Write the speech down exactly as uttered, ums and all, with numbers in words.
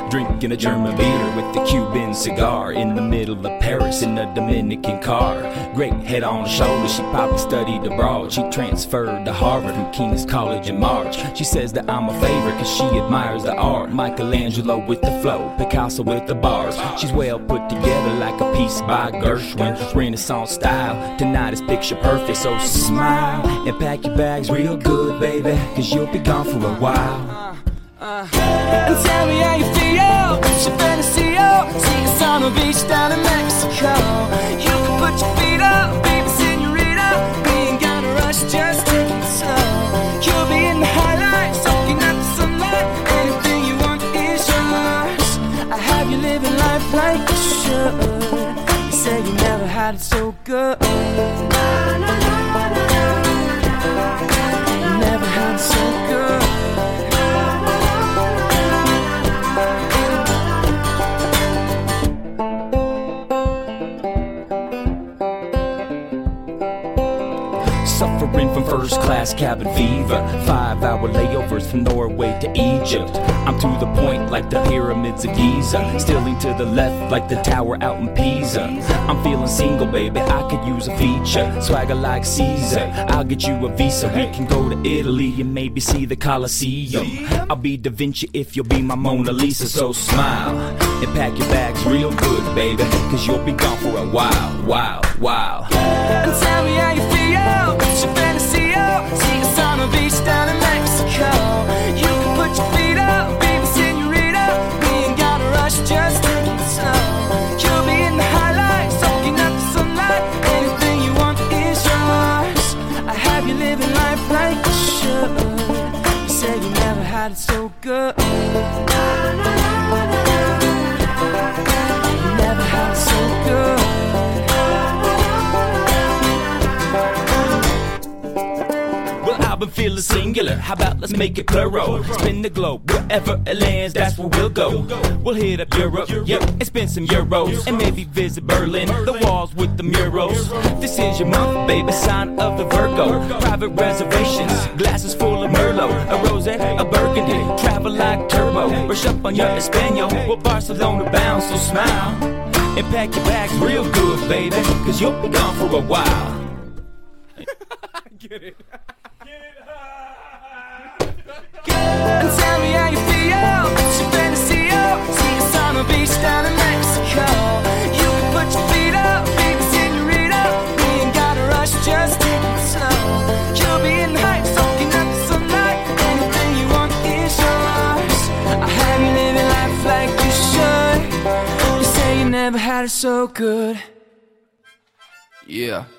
drinking a German beer with a Cuban cigar in the middle of Paris in a Dominican car. Great head on her shoulders, she probably studied abroad. She transferred to Harvard from King's College in March. She says that I'm a favorite cause she admires the art. Michelangelo with the flow, Picasso with the bars. She's well put together like a piece by Gershwin, Renaissance style. Tonight is picture perfect, so smile and pack your bags real good, baby, cause you'll be gone for a while. Uh, and tell me how you feel. What's your fantasy? Oh, see us on the beach down in Mexico. You can put your feet up, baby, senorita. We ain't gotta rush, just take it slow. You'll be in the highlights, soaking up the sunlight. Anything you want is yours. I have you living life like you should. You say you never had it so good. You never had it so good. Suffering from first class cabin fever, five hour layovers from Norway to Egypt. I'm to the point like the pyramids of Giza, stealing to the left like the tower out in Pisa. I'm feeling single, baby, I could use a feature. Swagger like Caesar, I'll get you a visa. We can go to Italy and maybe see the Colosseum. I'll be Da Vinci if you'll be my Mona Lisa. So smile and pack your bags real good, baby, cause you'll be gone for a while, while, while. And tell me how you feel. What's your fantasy? Oh, see us on the beach down in Mexico. You can put your feet up, baby, senorita. We ain't gotta rush, just take it slow. You'll be in the highlights, soaking up the sunlight. Anything you want is yours. I have you living life like you should. You say you never had it so good. You never had it so good. I've been feeling singular, how about let's make it plural. Spin the globe, wherever it lands, that's where we'll go. We'll hit up Europe, yep, and spend some euros. And maybe visit Berlin, the walls with the murals. This is your month, baby, sign of the Virgo. Private reservations, glasses full of Merlot. A rosé, a burgundy, travel like turbo. Brush up on your Espanol, well Barcelona bound, so smile and pack your bags real good, baby, cause you'll be gone for a while. Get it. And tell me how you feel. What's your fantasy? Oh, see us on the beach down in Mexico. You can put your feet up, baby, senorita. We ain't gotta rush, just take it slow. You'll be in the heights, soaking up the sunlight. Anything you want is yours. I have you living life like you should. You say you never had it so good. Yeah.